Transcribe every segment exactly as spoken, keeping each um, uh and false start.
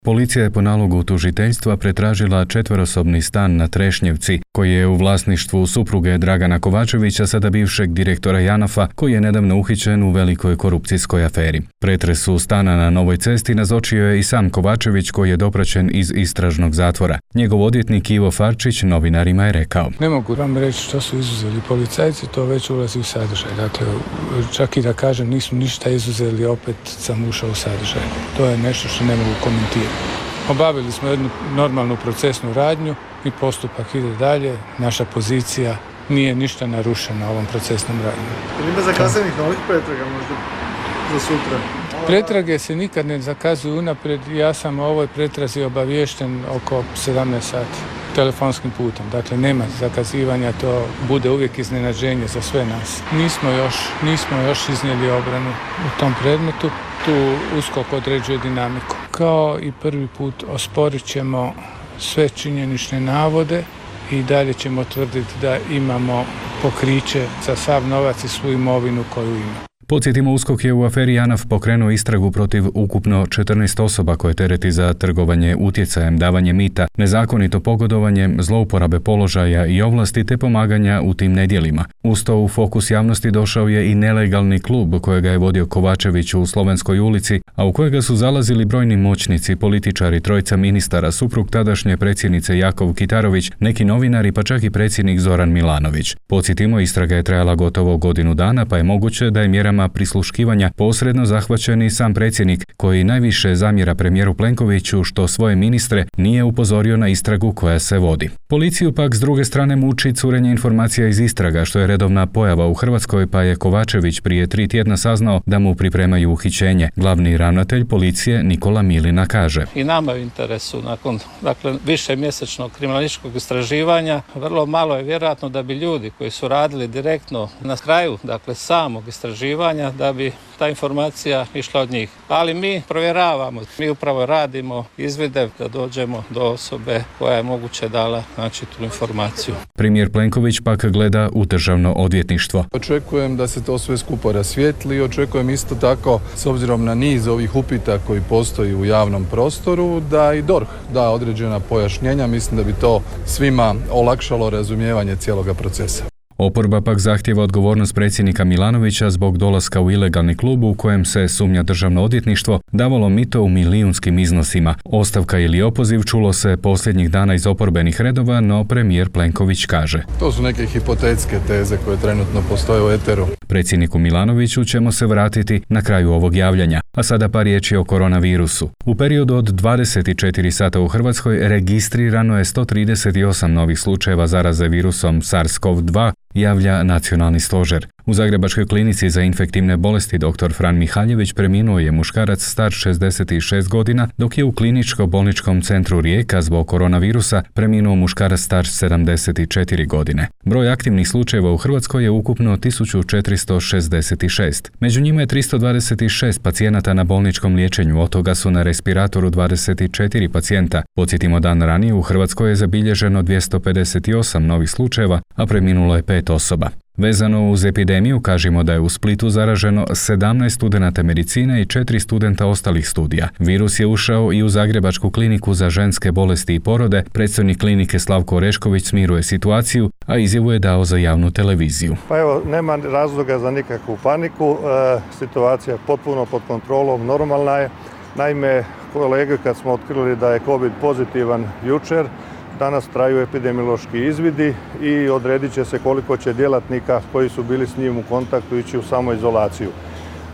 Policija je po nalogu tužiteljstva pretražila četverosobni stan na Trešnjevci, koji je u vlasništvu supruge Dragana Kovačevića, sada bivšeg direktora Janafa, koji je nedavno uhićen u velikoj korupcijskoj aferi. Pretresu stana na Novoj cesti nazočio je i sam Kovačević, koji je dopraćen iz istražnog zatvora. Njegov odvjetnik Ivo Farčić novinarima je rekao: Ne mogu vam reći što su izuzeli policajci, to već ulazi u sadržaj. Dakle, čak i da kažem nisu ništa izuzeli, opet sam ušao u sadržaj. To je nešto što ne mogu komentirati. Obavili smo jednu normalnu procesnu radnju i postupak ide dalje. Naša pozicija nije ništa narušena ovom procesnom radnjom. Ili ima zakazanih novih pretraga možda za sutra? Pretrage se nikad ne zakazuju unaprijed. Ja sam o ovoj pretrazi obaviješten oko sedamnaest sati telefonskim putem. Dakle, nema zakazivanja, to bude uvijek iznenađenje za sve nas. Nismo još, nismo još iznijeli obranu u tom predmetu. Tu USKOK određuje dinamiku. Kao i prvi put osporit ćemo sve činjenične navode i dalje ćemo tvrditi da imamo pokriće za sav novac i svu imovinu koju ima. Podsjetimo, USKOK je u aferi Janaf pokrenuo istragu protiv ukupno četrnaest osoba koje tereti za trgovanje utjecajem, davanje mita, nezakonito pogodovanje, zlouporabe položaja i ovlasti te pomaganja u tim nedjelima. Uz to u fokus javnosti došao je i nelegalni klub kojega je vodio Kovačević u Slovenskoj ulici, a u kojega su zalazili brojni moćnici, političari, trojica ministara, suprug tadašnje predsjednice Jakov Kitarović, neki novinari pa čak i predsjednik Zoran Milanović. Podsjetimo, istraga je trajala gotovo godinu dana, pa je moguće da je mjerama prisluškivanja posredno zahvaćen i sam predsjednik, koji najviše zamjera premijeru Plenkoviću što svoje ministre nije upozorio na istragu koja se vodi. Policiju pak s druge strane muči curenje informacija iz istraga, što je redovna pojava u Hrvatskoj, pa je Kovačević prije tri tjedna saznao da mu pripremaju uhićenje. Glavni ravnatelj policije Nikola Milina kaže: I nama je u interesu nakon dakle, više mjesečnog kriminalističkog istraživanja, vrlo malo je vjerojatno da bi ljudi koji su radili direktno na kraju dakle, samog istraživanja, da bi ta informacija išla od njih. Ali mi provjeravamo, mi upravo radimo izvide da dođemo do osobe koja je moguće dala znači, tu informaciju. Premijer Plenković pak gleda u državno odvjetništvo. Očekujem da se to sve skupo rasvijetli i očekujem isto tako, s obzirom na niz ovih upita koji postoji u javnom prostoru, da i D O R H da određena pojašnjenja. Mislim da bi to svima olakšalo razumijevanje cijeloga procesa. Oporba pak zahtjeva odgovornost predsjednika Milanovića zbog dolaska u ilegalni klub u kojem se, sumnja državno odvjetništvo, davalo mito u milijunskim iznosima. Ostavka ili opoziv čulo se posljednjih dana iz oporbenih redova, no premijer Plenković kaže: To su neke hipotetske teze koje trenutno postoje u eteru. Predsjedniku Milanoviću ćemo se vratiti na kraju ovog javljanja. A sada par riječi o koronavirusu. U periodu od dvadeset četiri sata u Hrvatskoj registrirano je sto trideset osam novih slučajeva zaraze virusom SARS-CoV dva, javlja Nacionalni stožer. U Zagrebačkoj klinici za infektivne bolesti dr. Fran Mihaljević preminuo je muškarac star šezdeset šest godina, dok je u kliničko-bolničkom centru Rijeka zbog koronavirusa preminuo muškarac star sedamdeset četiri godine. Broj aktivnih slučajeva u Hrvatskoj je ukupno tisuću četiristo šezdeset šest. Među njima je tristo dvadeset šest pacijenata na bolničkom liječenju, od toga su na respiratoru dvadeset četiri pacijenta. Podsjetimo, dan ranije u Hrvatskoj je zabilježeno dvjesto pedeset osam novih slučajeva, a preminulo je pet osoba. Vezano uz epidemiju kažemo da je u Splitu zaraženo sedamnaest studenata medicine i četiri studenta ostalih studija. Virus je ušao i u Zagrebačku kliniku za ženske bolesti i porode. Predstojnik klinike Slavko Orešković smiruje situaciju, a izjavu je dao za javnu televiziju. Pa evo, nema razloga za nikakvu paniku. E, situacija je potpuno pod kontrolom, normalna je. Naime, kolege, kad smo otkrili da je COVID pozitivan jučer, danas traju epidemiološki izvidi i odredit će se koliko će djelatnika koji su bili s njim u kontaktu ići u samoizolaciju. E,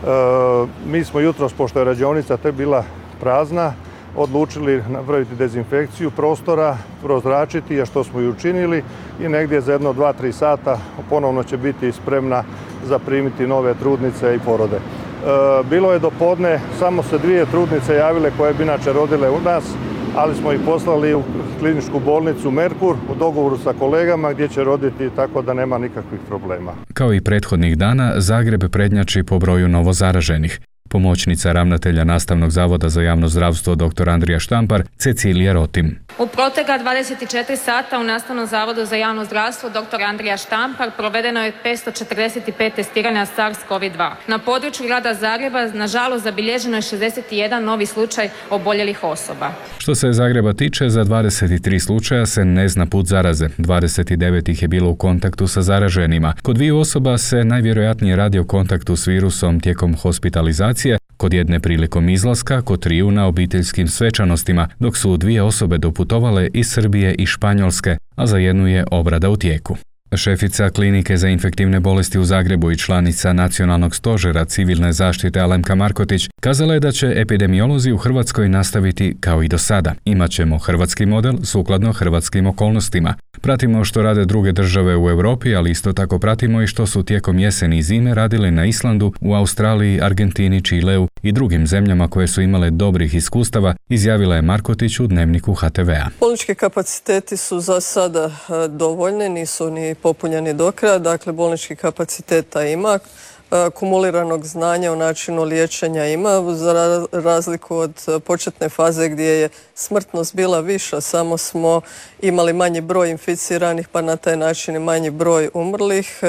mi smo jutros, pošto je radionica te bila prazna, odlučili napraviti dezinfekciju prostora, prozračiti, a što smo i učinili, i negdje za jedno dva tri sata ponovno će biti spremna zaprimiti nove trudnice i porode. E, bilo je do podne, samo se dvije trudnice javile koje bi inače rodile u nas, ali smo ih poslali u kliničku bolnicu Merkur u dogovoru sa kolegama gdje će roditi, tako da nema nikakvih problema. Kao i prethodnih dana, Zagreb prednjači po broju novozaraženih. Pomoćnica ravnatelja Nastavnog zavoda za javno zdravstvo dr. Andrija Štampar, Cecilija Rotim. U protekla dvadeset četiri sata u Nastavnom zavodu za javno zdravstvo dr. Andrija Štampar provedeno je petsto četrdeset pet testiranja SARS-CoV dva. Na području grada Zagreba, nažalost, zabilježeno je šezdeset jedan novi slučaj oboljelih osoba. Što se Zagreba tiče, za dvadeset tri slučaja se ne zna put zaraze. dvadeset devet ih je bilo u kontaktu sa zaraženima. Kod dviju osoba se najvjerojatnije radi o kontaktu s virusom tijekom hospitalizacije, kod jedne prilikom izlaska, kod triju na obiteljskim svečanostima, dok su dvije osobe doputovale iz Srbije i Španjolske, a za jednu je obrada u tijeku. Šefica Klinike za infektivne bolesti u Zagrebu i članica Nacionalnog stožera civilne zaštite Alemka Markotić kazala je da će epidemiolozi u Hrvatskoj nastaviti kao i do sada. Imaćemo hrvatski model sukladno hrvatskim okolnostima. Pratimo što rade druge države u Europi, ali isto tako pratimo i što su tijekom jeseni i zime radili na Islandu, u Australiji, Argentini, Čileu i drugim zemljama koje su imale dobrih iskustava, izjavila je Markotić u dnevniku H T V-a. Bolnički kapaciteti su za sada dovoljni, nisu ni popunjeni do kraja, dakle bolničkih kapaciteta ima, kumuliranog znanja o načinu liječenja ima, za razliku od početne faze gdje je smrtnost bila viša, samo smo imali manji broj inficiranih pa na taj način i manji broj umrlih.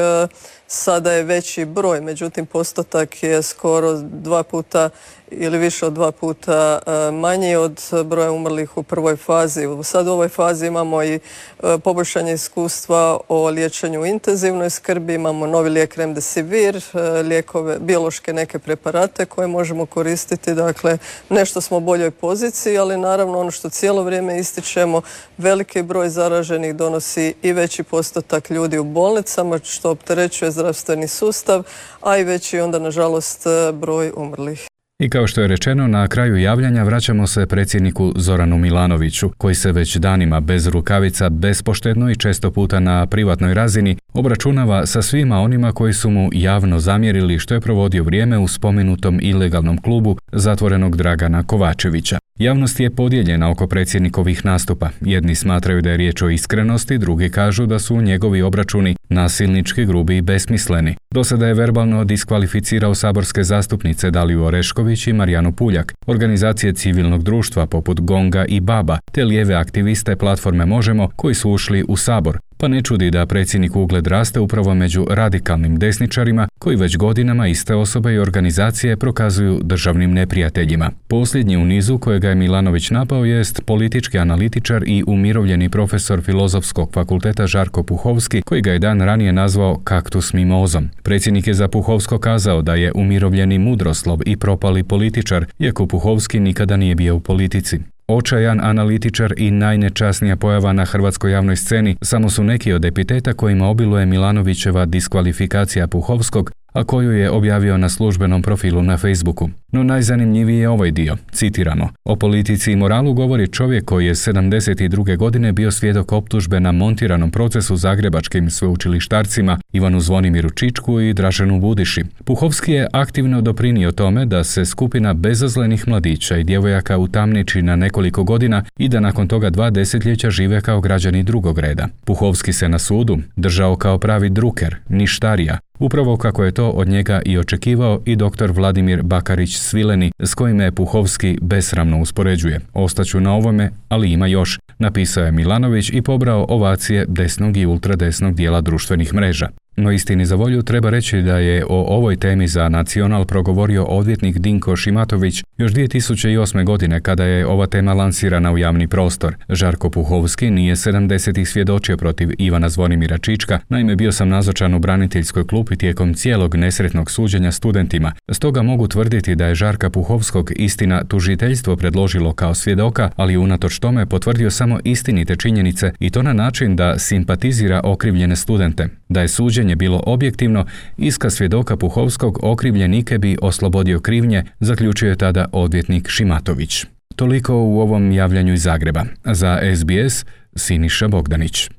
Sada je veći broj, međutim postotak je skoro dva puta ili više od dva puta manji od broja umrlih u prvoj fazi. Sad u ovoj fazi imamo i poboljšanje iskustva o liječenju u intenzivnoj skrbi, imamo novi lijek Remdesivir, lijekove, biološke neke preparate koje možemo koristiti, dakle nešto smo u boljoj poziciji, ali naravno ono što cijelo vrijeme ističemo, veliki broj zaraženih donosi i veći postotak ljudi u bolnicama, što opterećuje zdravstveni sustav, a i veći onda nažalost broj umrlih. I kao što je rečeno, na kraju javljanja vraćamo se predsjedniku Zoranu Milanoviću, koji se već danima bez rukavica, bespoštedno i često puta na privatnoj razini obračunava sa svima onima koji su mu javno zamjerili što je provodio vrijeme u spomenutom ilegalnom klubu zatvorenog Dragana Kovačevića. Javnost je podijeljena oko predsjednikovih nastupa. Jedni smatraju da je riječ o iskrenosti, drugi kažu da su njegovi obračuni nasilnički, grubi i besmisleni. Do sada je verbalno diskvalificirao saborske zastupnice Daliju Orešković i Marijanu Puljak, organizacije civilnog društva poput Gonga i Baba, te lijeve aktiviste platforme Možemo koji su ušli u Sabor. Pa ne čudi da predsjednik ugled raste upravo među radikalnim desničarima koji već godinama iste osobe i organizacije prokazuju državnim neprijateljima. Posljednji u nizu kojega je Milanović napao jest politički analitičar i umirovljeni profesor Filozofskog fakulteta Žarko Puhovski, koji ga je dan ranije nazvao kaktus mimozom. Predsjednik je za Puhovsko kazao da je umirovljeni mudroslov i propali političar, iako Puhovski nikada nije bio u politici. Očajan analitičar i najnečasnija pojava na hrvatskoj javnoj sceni samo su neki od epiteta kojima obiluje Milanovićeva diskvalifikacija Puhovskog, a koju je objavio na službenom profilu na Facebooku. No najzanimljiviji je ovaj dio, citirano. O politici i moralu govori čovjek koji je sedamdeset druge godine bio svjedok optužbe na montiranom procesu zagrebačkim sveučilištarcima Ivanu Zvonimiru Čičku i Draženu Budiši. Puhovski je aktivno doprinio tome da se skupina bezazlenih mladića i djevojaka utamniči na nekoliko godina i da nakon toga dva desetljeća žive kao građani drugog reda. Puhovski se na sudu držao kao pravi druker, ništarija, upravo kako je to od njega i očekivao i doktor Vladimir Bakarić-Svileni, s kojime je Puhovski besramno uspoređuje. Ostaću na ovome, ali ima još, napisao je Milanović i pobrao ovacije desnog i ultradesnog dijela društvenih mreža. No istini za volju treba reći da je o ovoj temi za Nacional progovorio odvjetnik Dinko Šimatović još dvije tisuće osme. godine kada je ova tema lansirana u javni prostor. Žarko Puhovski nije sedamdesetih svjedočio protiv Ivana Zvonimira Čička, naime bio sam nazočan u braniteljskoj klupi tijekom cijelog nesretnog suđenja studentima. Stoga mogu tvrditi da je Žarka Puhovskog istina tužiteljstvo predložilo kao svjedoka, ali unatoč tome potvrdio samo istinite činjenice i to na način da simpatizira okrivljene studente. Da je suđenje bilo objektivno, iskaz svjedoka Puhovskog okrivljenike bi oslobodio krivnje, zaključio je tada odvjetnik Šimatović. Toliko u ovom javljanju iz Zagreba. Za S B S, Siniša Bogdanić.